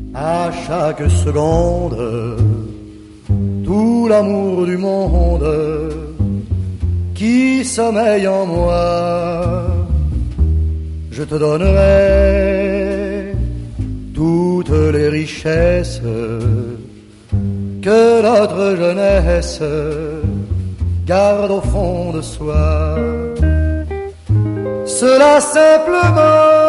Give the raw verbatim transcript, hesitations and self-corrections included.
À chaque seconde, tout l'amour du monde qui sommeille en moi, je te donnerai toutes les richesses que notre jeunesse garde au fond de soi. Cela simplement